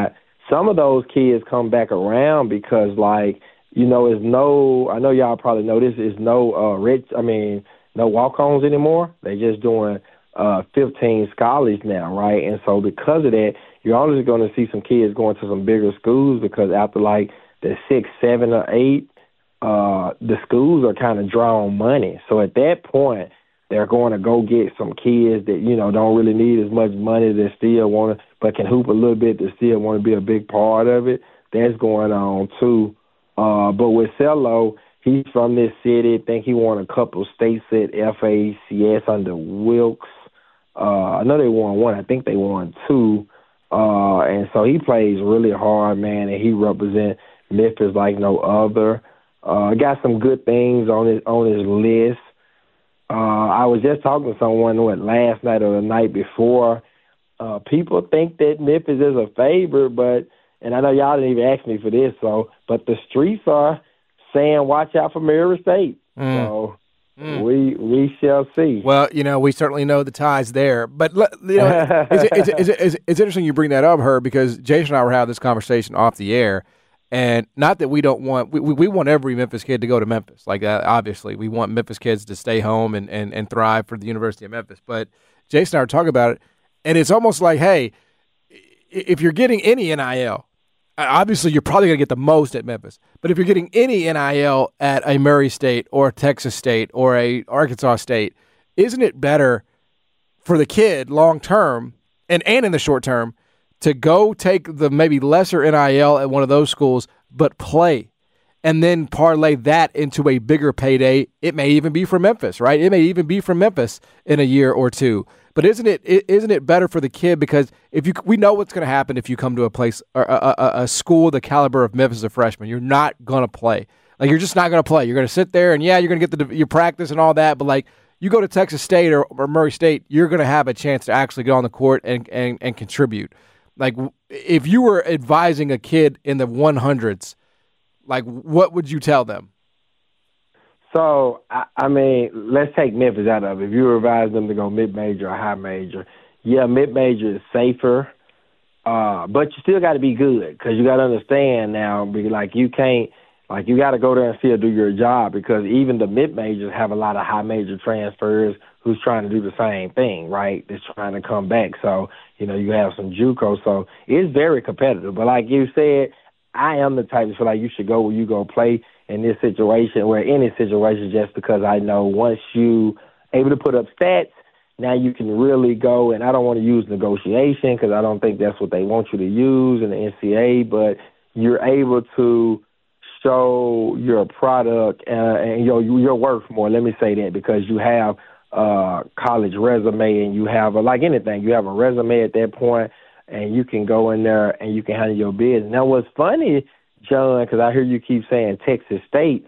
some of those kids come back around because, like, you know, I know y'all probably know this, is no walk-ons anymore. They're just doing 15 scholars now, right? And so because of that, you're always going to see some kids going to some bigger schools because after, like, the 6, 7, or 8, the schools are kind of drawing money. So at that point, they're going to go get some kids that, you know, don't really need as much money that still want to, but can hoop a little bit that still want to be a big part of it. That's going on too. But with Cello, he's from this city. I think he won a couple states at FACS under Wilkes. I know they won one. I think they won 2. And so he plays really hard, man, and he represents Memphis like no other. Got some good things on his list. I was just talking to someone last night or the night before. People think that Memphis is a favorite, and I know y'all didn't even ask me for this, but the streets are saying watch out for Murray State. So we shall see. Well, you know, we certainly know the ties there. But, you know, it's interesting you bring that up, Herb, because Jason and I were having this conversation off the air. And not that we don't want we want every Memphis kid to go to Memphis. Like, obviously, we want Memphis kids to stay home and thrive for the University of Memphis. But Jason and I were talking about it, and it's almost like, hey, if you're getting any NIL, obviously you're probably going to get the most at Memphis. But if you're getting any NIL at a Murray State or a Texas State or a Arkansas State, isn't it better for the kid long term and in the short term to go take the maybe lesser NIL at one of those schools, but play, and then parlay that into a bigger payday? It may even be from Memphis, right? It may even be from Memphis in a year or two. But isn't it better for the kid? Because we know what's going to happen if you come to a place or a school the caliber of Memphis as a freshman. You're not going to play. Like, you're just not going to play. You're going to sit there and you're going to get your practice and all that. But, like, you go to Texas State or Murray State, you're going to have a chance to actually get on the court and contribute. Like, if you were advising a kid in the 100s, like, what would you tell them? So, I mean, let's take Memphis out of it. If you advise them to go mid-major or high major, yeah, mid-major is safer, but you still got to be good because you got to understand now, like, you can't, like, you got to go there and still do your job because even the mid-majors have a lot of high-major transfers who's trying to do the same thing, right? That's trying to come back. So, you know, you have some JUCO. So it's very competitive. But like you said, I am the type to feel like you should go where you go play in this situation or any situation just because I know once you able to put up stats, now you can really go, and I don't want to use negotiation because I don't think that's what they want you to use in the NCAA, but you're able to show your product and your worth more. Let me say that because you have college resume and you have like anything, you have a resume at that point and you can go in there and you can handle your business. Now, what's funny, John, because I hear you keep saying Texas State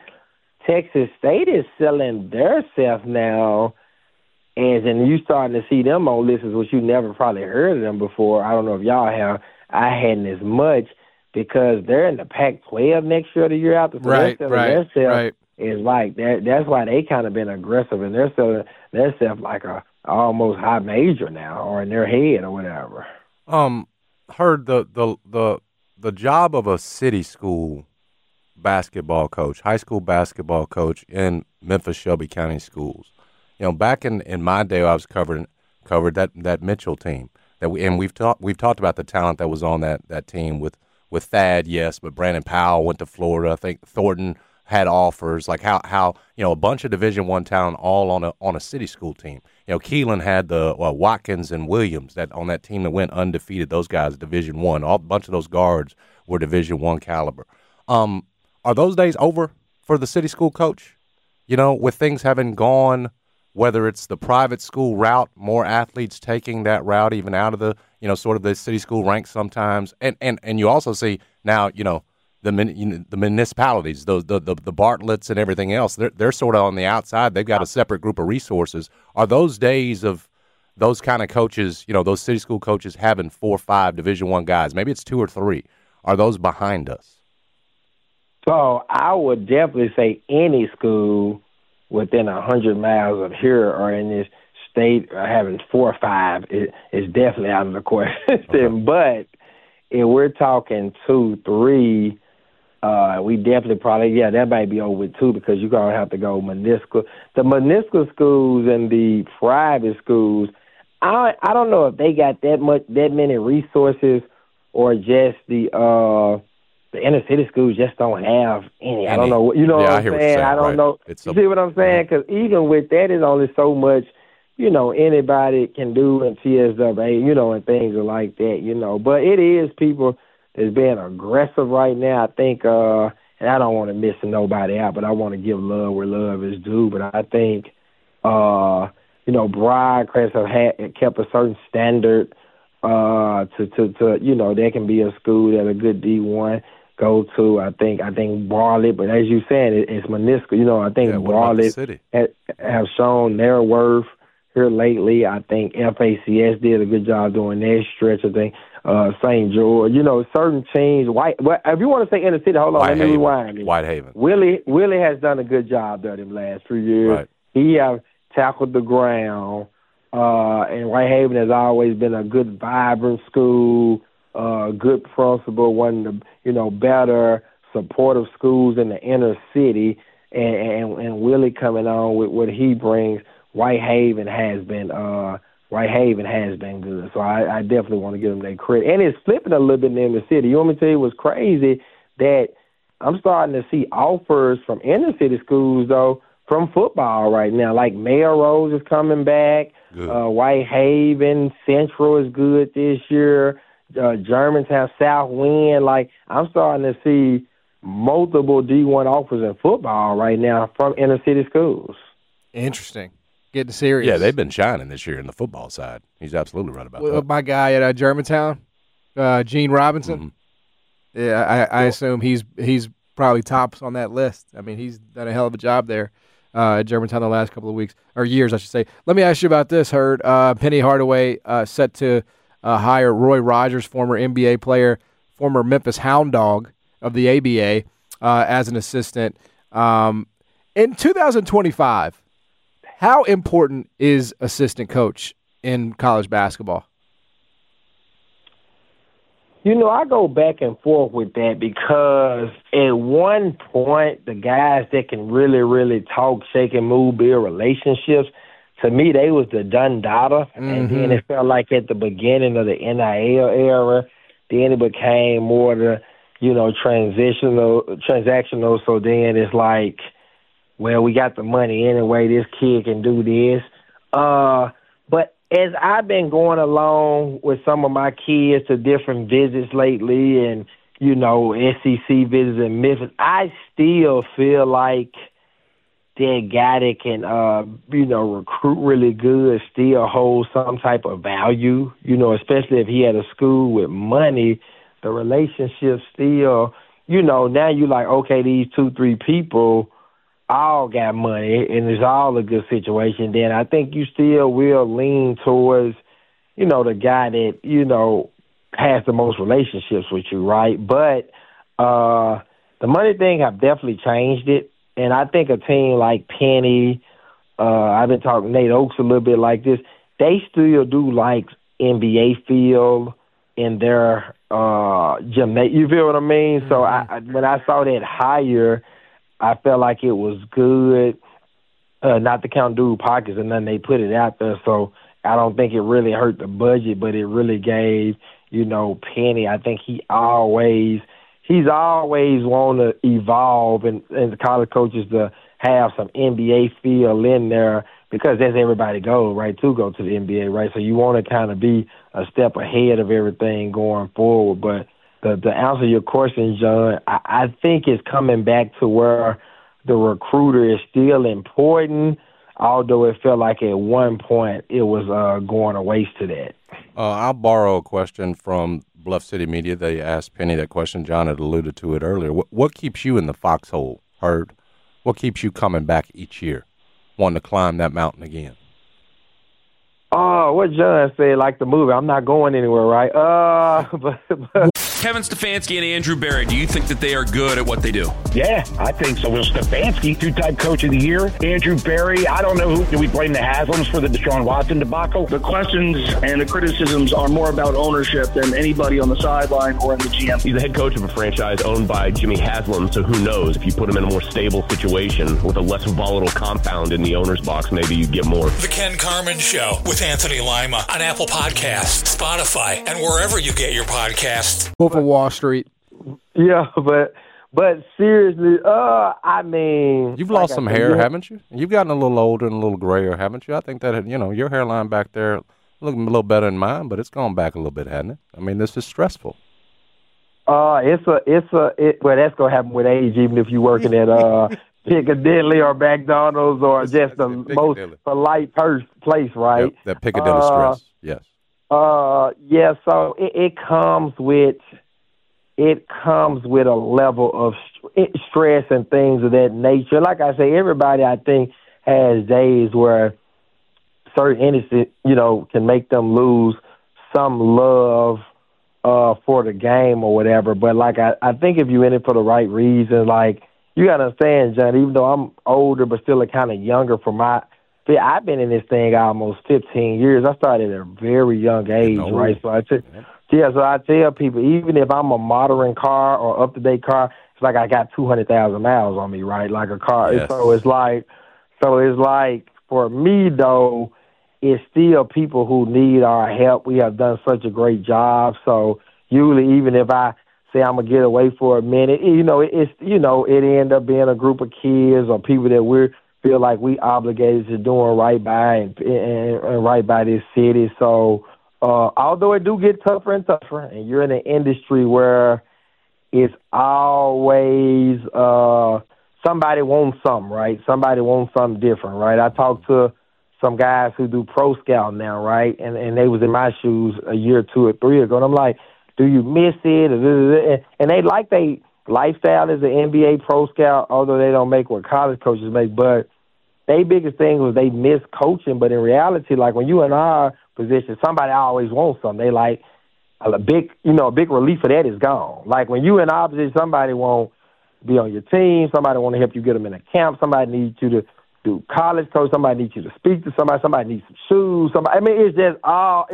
is selling their self now, and you starting to see them on lists, which you never probably heard of them before. I don't know if y'all have. I hadn't as much because they're in the Pac-12 next year, the year after. So right. Is like that. That's why they kind of been aggressive, and they're selling their self like a almost high major now, or in their head or whatever. Heard the job of a city school basketball coach, high school basketball coach in Memphis Shelby County schools. You know, back in my day, I was covered that Mitchell team we've talked about the talent that was on that team with Thad, yes, but Brandon Powell went to Florida. I think Thornton had offers, like how you know, a bunch of Division I talent all on a city school team. You know, Keelan had the Watkins and Williams that on that team that went undefeated. Those guys Division I. A bunch of those guards were Division I caliber. Are those days over for the city school coach? You know, with things having gone, whether it's the private school route, more athletes taking that route even out of the, you know, sort of the city school ranks sometimes, and you also see now, you know, the municipalities, the Bartletts and everything else, they're sort of on the outside. They've got a separate group of resources. Are those days of those kind of coaches, you know, those city school coaches having 4 or 5 Division I guys, maybe it's 2 or 3, are those behind us? So I would definitely say any school within 100 miles of here or in this state having 4 or 5 is definitely out of the question. Okay. But if we're talking 2, 3, we definitely probably, that might be over with 2 because you're going to have to go Meniscal. The Meniscal schools and the private schools, I don't know if they got that many resources or just the inner city schools just don't have any. I don't know. You know what I'm saying? I don't know. You see what I'm saying? Because even with that, there's only so much, anybody can do in TSWA, and things are like that, But it is people that's being aggressive right now. I think, and I don't want to miss nobody out, but I want to give love where love is due. But I think, Briarcrest have kept a certain standard to they can be a school that a good D1 go to. I think Bartlett, but as you said, it's Meniscal. I think Bartlett have shown their worth here lately. I think FACS did a good job doing their stretch. I think St. George, certain teams. If you want to say inner city, hold on, let me rewind. Whitehaven. Willie has done a good job there them last few years. Right. He have tackled the ground, and Whitehaven has always been a good, vibrant school, good principal, one of the better supportive schools in the inner city, and Willie coming on with what he brings. Whitehaven has been good, so I definitely want to give them that credit. And it's flipping a little bit in the inner city. You want me to tell you what's crazy? That I'm starting to see offers from inner city schools though from football right now. Like Melrose is coming back. Whitehaven, Central is good this year. Germantown, Southwind. Like I'm starting to see multiple D1 offers in football right now from inner city schools. Interesting. Getting serious. Yeah, they've been shining this year in the football side. He's absolutely right about that. My guy at Germantown, Gene Robinson. Mm-hmm. Yeah, I assume he's probably tops on that list. I mean, he's done a hell of a job there at Germantown the last couple of weeks, or years, I should say. Let me ask you about this, Herd. Penny Hardaway set to hire Roy Rogers, former NBA player, former Memphis Hound Dog of the ABA, as an assistant. In 2025, how important is assistant coach in college basketball? I go back and forth with that because at one point, the guys that can really, really talk, shake, and move, build relationships, to me, they was the done data. Mm-hmm. And then it felt like at the beginning of the NIL era, then it became more the, transactional. So then it's like, well, we got the money anyway, this kid can do this. But as I've been going along with some of my kids to different visits lately and, SEC visits in Memphis, I still feel like that guy that can, recruit really good still holds some type of value, especially if he had a school with money, the relationship still, now you like, okay, these 2-3 people all got money and it's all a good situation, then I think you still will lean towards, the guy that, has the most relationships with you, right? But the money thing have definitely changed it. And I think a team like Penny, I've been talking to Nate Oaks a little bit like this, they still do like NBA field in their gym. You feel what I mean? Mm-hmm. So when I saw that hire, I felt like it was good, not to count dude pockets and then they put it out there. So I don't think it really hurt the budget, but it really gave, Penny. I think he's always want to evolve and the college coaches to have some NBA feel in there because that's everybody goal, right, to go to the NBA, right? So you want to kind of be a step ahead of everything going forward. But to answer your question, John, I think it's coming back to where the recruiter is still important, although it felt like at one point it was going a waste to that. I'll borrow a question from Bluff City Media. They asked Penny that question. John had alluded to it earlier. What keeps you in the foxhole, Herd? What keeps you coming back each year, wanting to climb that mountain again? What John said, like the movie, I'm not going anywhere, right? But Kevin Stefanski and Andrew Berry, do you think that they are good at what they do? Yeah, I think so. Will Stefanski, two-time coach of the year. Andrew Berry, I don't know who. Do we blame the Haslams for the Deshaun Watson debacle? The questions and the criticisms are more about ownership than anybody on the sideline or in the GM. He's the head coach of a franchise owned by Jimmy Haslam, so who knows? If you put him in a more stable situation with a less volatile compound in the owner's box, maybe you get more. The Ken Carman Show with Anthony Lima on Apple Podcasts, Spotify, and wherever you get your podcasts. Wolf of Wall Street. Yeah, but seriously, I mean, You've lost some hair, haven't you? You've gotten a little older and a little grayer, haven't you? I think that, your hairline back there looking a little better than mine, but it's gone back a little bit, hasn't it? I mean, this is stressful. Well, that's gonna happen with age, even if you're working at Piccadilly or McDonald's or just the most polite place, right? Yep, that Piccadilly stress, yes. Yeah. So it comes with a level of stress and things of that nature. Like I say, everybody I think has days where certain instances, can make them lose some love for the game or whatever. But like I think if you're in it for the right reason, like you gotta understand, John, even though I'm older but still kind of younger I've been in this thing almost 15 years. I started at a very young age, right? So I tell people, even if I'm a modern car or up-to-date car, it's like I got 200,000 miles on me, right? Like a car. Yes. So it's like for me though, it's still people who need our help. We have done such a great job. So usually, even if I say I'm gonna get away for a minute, it end up being a group of kids or people that we feel like we obligated to doing right by and right by this city. So although it do get tougher and tougher, and you're in an industry where it's always somebody wants something, right? Somebody wants something different, right? I talked to some guys who do pro scout now, right? And they was in my shoes a year or 2 or 3 ago. And I'm like, do you miss it? And they like they lifestyle as an NBA pro scout, although they don't make what college coaches make. But their biggest thing was they miss coaching. But in reality, like when you in our position, somebody always wants something. They like a big relief of that is gone. Like when you in our position, somebody won't be on your team. Somebody want to help you get them in a camp. Somebody needs you to do college coach. Somebody needs you to speak to somebody. Somebody needs some shoes. It's just all.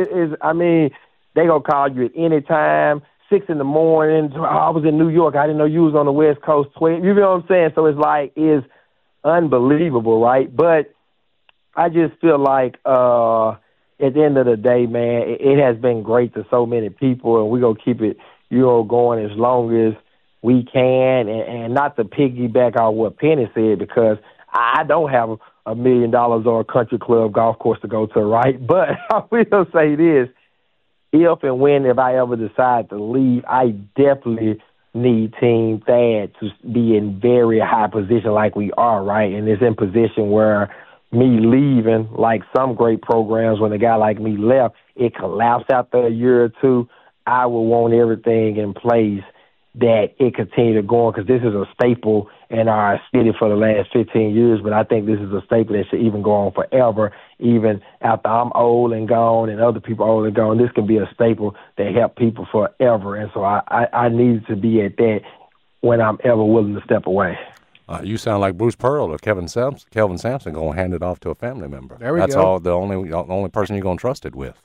They gonna call you at any time. 6 a.m. I was in New York. I didn't know you was on the West Coast. 12. You know what I'm saying? So it's unbelievable, right? But I just feel like at the end of the day, man, it has been great to so many people, and we're gonna keep it, going as long as we can, and not to piggyback on what Penny said, because I don't have $1 million or a country club golf course to go to, right? But I will say this. If I ever decide to leave, I definitely need Team Thad to be in very high position like we are, right? And it's in position where me leaving, like some great programs, when a guy like me left, it collapsed after a year or two. I would want everything in place that it continue to go on, because this is a staple in our city for the last 15 years, but I think this is a staple that should even go on forever, even after I'm old and gone and other people are old and gone. This can be a staple that help people forever, and so I need to be at that when I'm ever willing to step away. You sound like Bruce Pearl or Kelvin Sampson going to hand it off to a family member. There we go. That's the only person you're going to trust it with.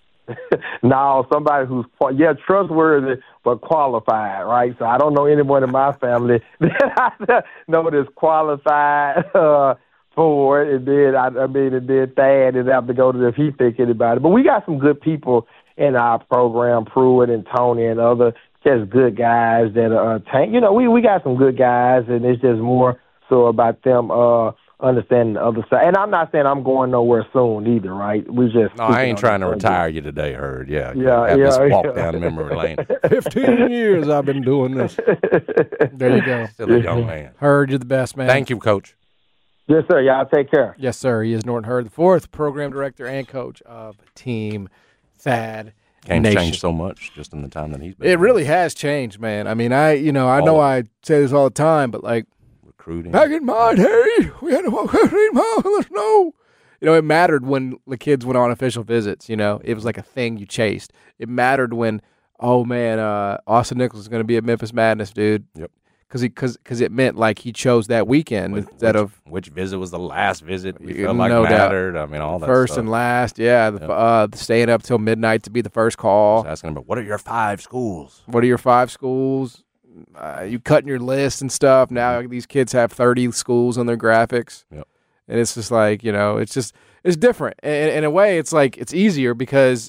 No, somebody who's trustworthy but qualified, right? So I don't know anyone in my family that I know that's qualified for it. And then Thad is have to go to if he think anybody. But we got some good people in our program, Pruitt and Tony and other just good guys that are tank. We got some good guys, and it's just more so about them understanding the other side. And I'm not saying I'm going nowhere soon either, right? I ain't trying to retire you today, Herd. Yeah. Just walk down memory lane. 15 years I've been doing this. There you go. Still a young man. Herd, you're the best, man. Thank you, Coach. Yes, sir. Y'all take care. Yes, sir. He is Norton Herd IV, program director and coach of Team Thad Game's Nation. changed so much just in the time that he's been. It really has changed, man. I mean, I know I say this all the time, but like, recruiting. Back in my day, we had to walk 15 miles in the snow. It mattered when the kids went on official visits. It was like a thing you chased. It mattered when oh man, Austin Nichols is going to be at Memphis Madness, dude. Yep. Because it meant like he chose that weekend instead of which visit was the last visit we felt no like doubt. mattered. I mean, all that first stuff. and last. Yeah, the staying up till midnight to be the first call. Just asking him, what are your 5 schools? What are your 5 schools? You cutting your list and stuff. Now these kids have 30 schools on their graphics. Yep. And it's just like, it's different. And in a way, it's like it's easier because,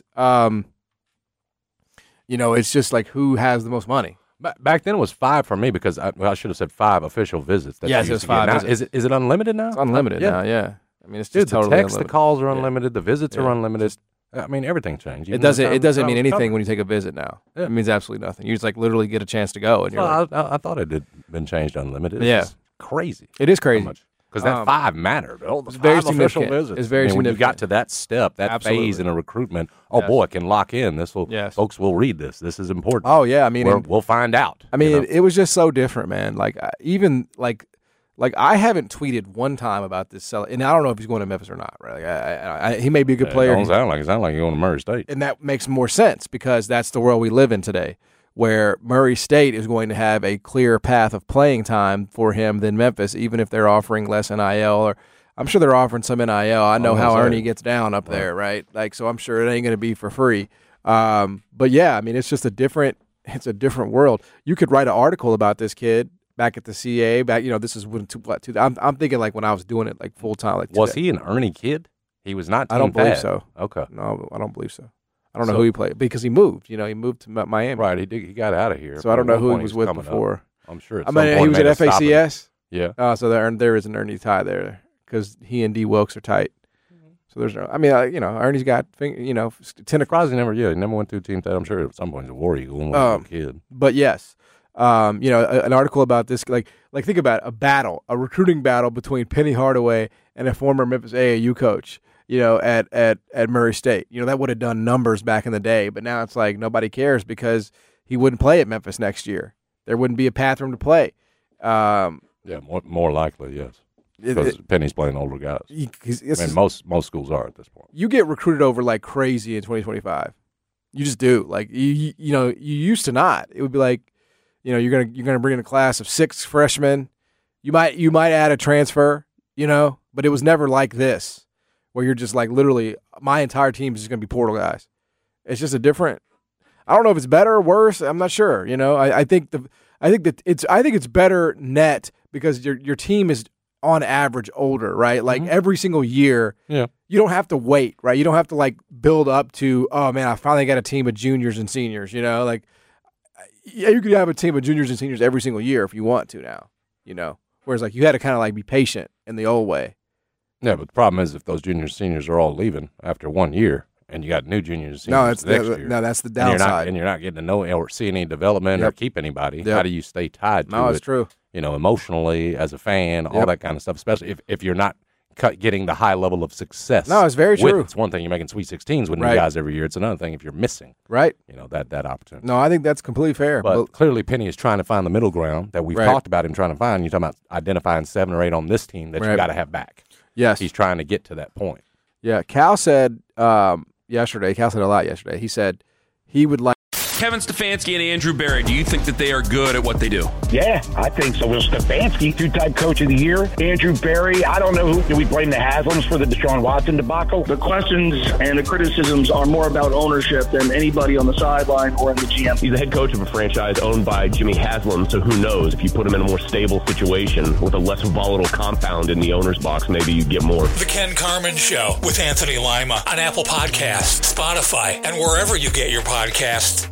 it's just like who has the most money. Back then it was 5 for me because I should have said 5 official visits. That Yes, you it used was to get. 5 Now, visits. is it unlimited now? It's unlimited now, yeah. I mean, it's just Dude, totally the text, unlimited. the calls are unlimited, the visits are unlimited. I mean, everything changed. It doesn't mean anything when you take a visit now. Yeah. It means absolutely nothing. You just like literally get a chance to go. And you're I thought it had been changed unlimited. Yeah. It's crazy. It is crazy. Because that 5 mattered. Oh, the it's very 5 official significant. visits. It's very when you significant. got to that step, that phase in a recruitment, boy, it can lock in. Folks will read this. This is important. Oh yeah, I mean, we'll find out. I mean, it was just so different, man. Like even like I haven't tweeted one time about this and I don't know if he's going to Memphis or not. Right? Like, he may be a good player. It sound like you're going to Murray State, and that makes more sense because that's the world we live in today, where Murray State is going to have a clear path of playing time for him than Memphis, even if they're offering less NIL or I'm sure they're offering some NIL. I know how Ernie gets down up there, right? Like, so I'm sure it ain't going to be for free. But yeah, I mean, it's just a different world. You could write an article about this kid back at the CA. This is I'm thinking like when I was doing it like full time. Like was he an Ernie kid? He was not. I don't believe so. Okay, no, I don't believe so. I don't know who he played because he moved. He moved to Miami. Right, he got out of here. So I don't know who he was with before. I'm sure. I mean, he was at FACS. Yeah. So there is an Ernie tie there because he and D Wilkes are tight. So there's no. I mean, Ernie's got Crosby never went to a team that I'm sure at some point he's a War Eagle when he was a kid. But yes, an article about this like think about it, a recruiting battle between Penny Hardaway and a former Memphis AAU coach. At Murray State. That would have done numbers back in the day, but now it's like nobody cares because he wouldn't play at Memphis next year. There wouldn't be a path for him to play. More likely, yes. Because Penny's playing older guys. I mean, most schools are at this point. You get recruited over like crazy in 2025. You just do. Like you used to not. It would be like, you're gonna bring in a class of 6 freshmen. You might add a transfer, but it was never like this. Where you're just like literally, my entire team is just going to be portal guys. It's just a different. I don't know if it's better or worse. I'm not sure. I think it's better net because your team is on average older, right? Like every single year, you don't have to wait, right? You don't have to like build up to, oh man, I finally got a team of juniors and seniors. You could have a team of juniors and seniors every single year if you want to now. Whereas like you had to kind of like be patient in the old way. Yeah, but the problem is if those juniors and seniors are all leaving after 1 year and you got new juniors and seniors next year. No, that's the downside. And you're not getting to know or see any development or keep anybody. How do you stay tied to it? No, it's true. Emotionally, as a fan, all that kind of stuff, especially if you're not getting the high level of success. No, it's very true. It's one thing you're making Sweet 16s with new guys every year. It's another thing if you're missing. Right. That opportunity. No, I think that's completely fair. But clearly Penny is trying to find the middle ground that we've talked about him trying to find. You're talking about identifying 7 or 8 on this team that you got to have back. Yes. He's trying to get to that point. Yeah. Cal said yesterday, a lot yesterday, he said he would like. Kevin Stefanski and Andrew Berry, do you think that they are good at what they do? Yeah, I think so. Will Stefanski, 2-time coach of the year. Andrew Berry, I don't know who. Do we blame the Haslams for the Deshaun Watson debacle? The questions and the criticisms are more about ownership than anybody on the sideline or in the GM. He's the head coach of a franchise owned by Jimmy Haslam, so who knows? If you put him in a more stable situation with a less volatile compound in the owner's box, maybe you get more. The Ken Carman Show with Anthony Lima on Apple Podcasts, Spotify, and wherever you get your podcasts.